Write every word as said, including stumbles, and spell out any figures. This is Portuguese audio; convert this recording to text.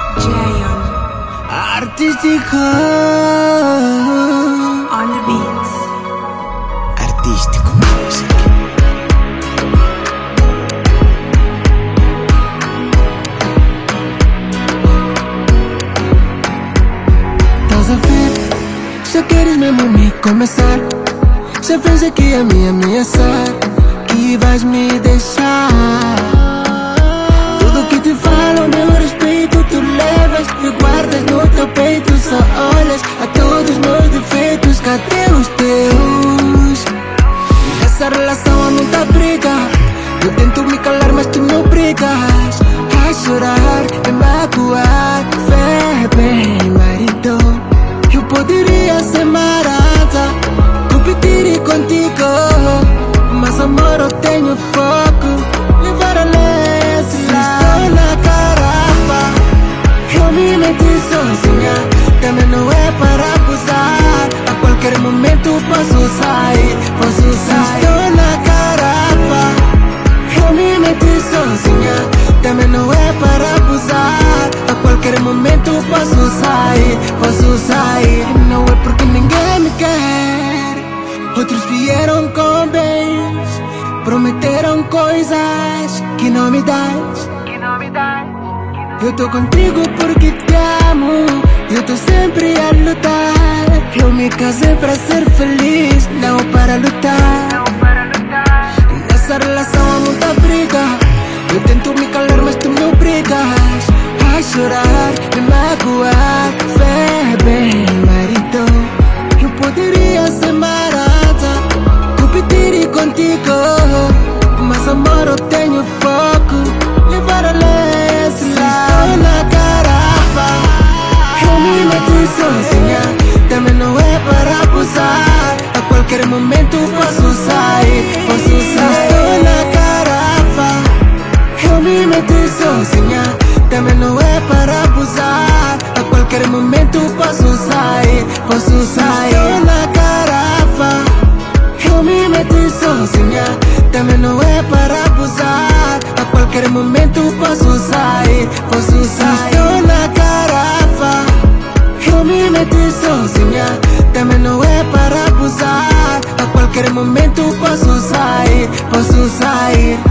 Jayon Artístico on the beats. Artístico Music. Estás a ver? Já queres mesmo me começar? Já finge que ia me ameaçar, que vais me deixar. Tudo que te falo, meu respeito tu levas e guardas no teu peito. Só olhas a todos meus defeitos, cadê os teus? Nessa relação há muita briga. Eu tento me calar, mas tu me obrigas a chorar, me magoar. Fé bem, marido, eu poderia ser marada, competir contigo, mas amor eu tenho foco, levar a leste. Estou na garrafa, eu me meti sozinha, também não é para abusar. A qualquer momento posso sair, posso sair. Estou na garrafa, eu me meti sozinha, também não é para abusar. A qualquer momento posso sair, posso sair. Não é porque ninguém me quer, outros vieram com bens, prometeram coisas que não me dás. Eu tô contigo porque te amo, eu tô sempre a lutar. Eu me casei pra ser feliz, não para lutar. Nessa relação há muita briga. Eu tento me calar, mas tu me obrigas a chorar, me magoar. Fé bem, marido, eu poderia ser marada, competir contigo, mas amor eu tenho foco, levar a leste. Estou na garrafa, eu me meti sozinha, também não é para abusar. A qualquer momento posso sair, posso sair. Estou na garrafa, eu me meti sozinha, também não é para abusar. A qualquer momento posso sair, posso sair. Estou na garrafa, eu me meti sozinha, também não é para abusar. A qualquer momento posso sair, posso sair. Estou na garrafa, eu me meti sozinha, também não é para abusar. A qualquer momento posso sair, posso sair.